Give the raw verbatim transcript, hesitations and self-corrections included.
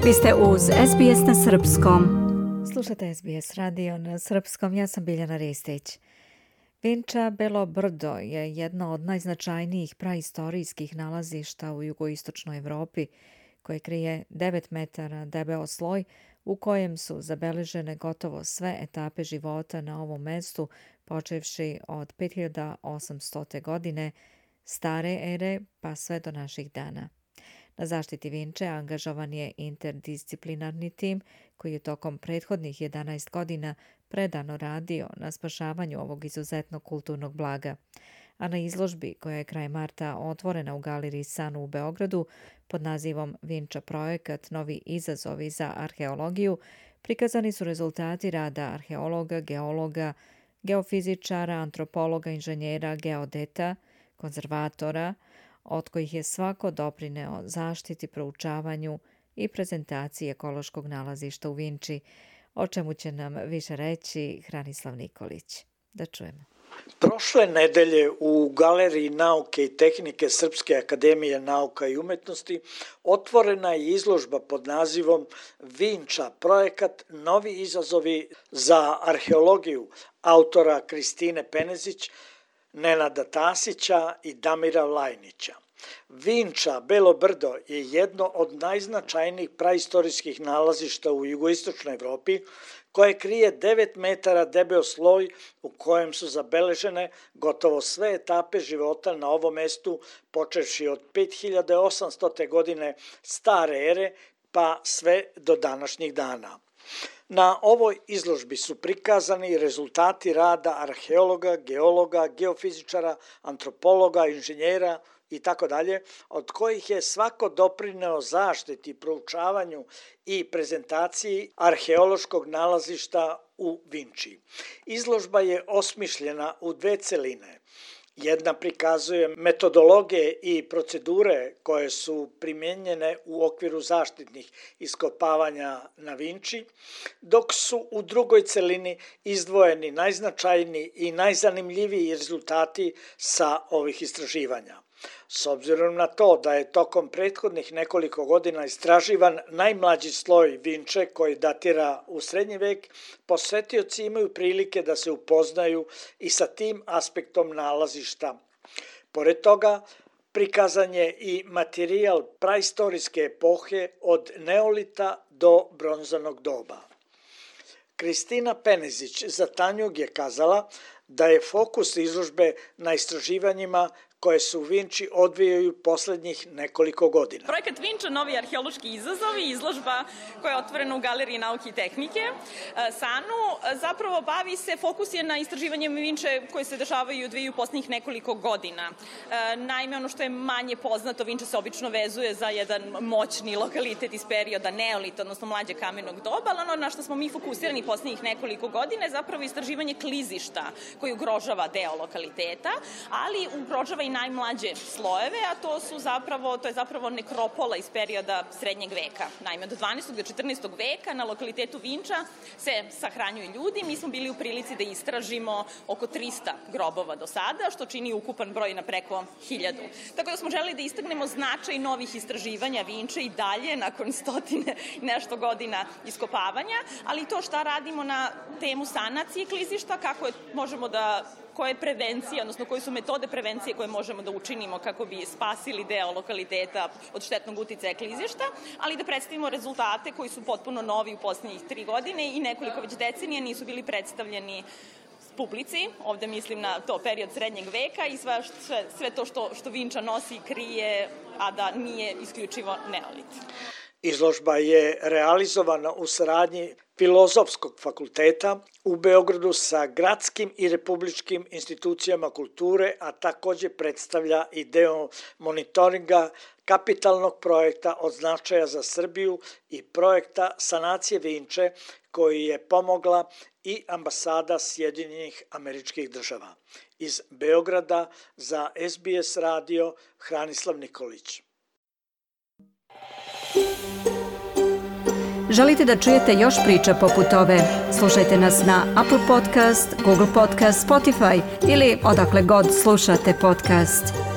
Vi ste uz es be es na srpskom. Slušate es be es radio na srpskom, ja sam Biljana Ristić. Vinča Belo brdo je jedno od najznačajnijih praistorijskih nalazišta u jugoistočnoj Evropi, koje krije devet metara debeo sloj u kojem su zabeležene gotovo sve etape života na ovom mestu, počevši od pet hiljada osamstote. godine stare ere pa sve do naših dana. Na zaštiti Vinče angažovan je interdisciplinarni tim koji je tokom prethodnih jedanaest godina predano radio na spašavanju ovog izuzetnog kulturnog blaga. A na izložbi koja je kraj marta otvorena u galeriji Sanu u Beogradu pod nazivom Vinča projekat Novi izazovi za arheologiju, prikazani su rezultati rada arheologa, geologa, geofizičara, antropologa, inženjera, geodeta, konzervatora, od kojih je svako doprineo zaštiti, proučavanju i prezentaciji ekološkog nalazišta u Vinči, o čemu će nam više reći Hranislav Nikolić. Da čujemo. Prošle nedelje u Galeriji nauke i tehnike Srpske akademije nauka i umetnosti otvorena je izložba pod nazivom Vinča projekat Novi izazovi za arheologiju autora Kristine Penezić, Nenada Tasića i Damira Vlajnića. Vinča Belo brdo je jedno od najznačajnijih praistorijskih nalazišta u jugoistočnoj Evropi, koje krije devet metara debeo sloj u kojem su zabeležene gotovo sve etape života na ovom mestu, počevši od pet hiljada osamstote. godine stare ere pa sve do današnjih dana. Na ovoj izložbi su prikazani rezultati rada arheologa, geologa, geofizičara, antropologa, inženjera i tako dalje, od kojih je svako doprineo zaštiti, proučavanju i prezentaciji arheološkog nalazišta u Vinči. Izložba je osmišljena u dve celine. Jedna prikazuje metodologije i procedure koje su primjenjene u okviru zaštitnih iskopavanja na Vinči, dok su u drugoj celini izdvojeni najznačajniji i najzanimljiviji rezultati sa ovih istraživanja. S obzirom na to da je tokom prethodnih nekoliko godina istraživan najmlađi sloj Vinče koji datira u srednji vek, posetioci imaju prilike da se upoznaju i sa tim aspektom nalazišta. Pored toga, prikazan je i materijal praistorijske epohe od neolita do bronzanog doba. Kristina Penezić za Tanjug je kazala da je fokus izložbe na istraživanjima koje se u Vinči odvijaju poslednjih nekoliko godina. Projekat Vinča Novi arheološki izazovi, izložba koja je otvorena u Galeriji nauke i tehnike Sanu, zapravo bavi se, fokus je na istraživanjem Vinče koje se dešavaju i odvijaju poslednjih nekoliko godina. Naime, ono što je manje poznato, Vinča se obično vezuje za jedan moćni lokalitet iz perioda neolita, odnosno mlađe kamenog doba, ali ono na što smo mi fokusirani poslednjih nekoliko godina je zapravo istraživanje klizišta koji ugrožava deo lokaliteta, ali ugrožava i najmlađe slojeve, a to su zapravo, to je zapravo nekropola iz perioda srednjeg veka. Naime, do dvanaestog do četrnaestog veka na lokalitetu Vinča se sahranjuju ljudi. Mi smo bili u prilici da istražimo oko trista grobova do sada, što čini ukupan broj na preko hiljadu. Tako da smo želeli da istaknemo značaj novih istraživanja Vinče i dalje nakon stotine nešto godina iskopavanja, ali to šta radimo na temu sanacije klizišta, kako je, možemo da koja je prevencija, odnosno koje su metode prevencije koje možemo da učinimo kako bi spasili deo lokaliteta od štetnog uticaja klizišta, ali da predstavimo rezultate koji su potpuno novi u poslednjih tri godine i nekoliko već decenija nisu bili predstavljeni publici. Ovde mislim na to period srednjeg veka i sve, sve, sve to što, što Vinča nosi i krije, a da nije isključivo neolit. Izložba je realizovana u saradnji Filozofskog fakulteta u Beogradu sa gradskim i republičkim institucijama kulture, a takođe predstavlja i deo monitoringa kapitalnog projekta od značaja za Srbiju i projekta sanacije Vinče koji je pomogla i ambasada Sjedinjenih Američkih Država. Iz Beograda za es be es radio Hranislav Nikolić. Želite da čujete još priča poput ove? Slušajte nas na Apple Podcast, Google Podcast, Spotify ili odakle god slušate podcast.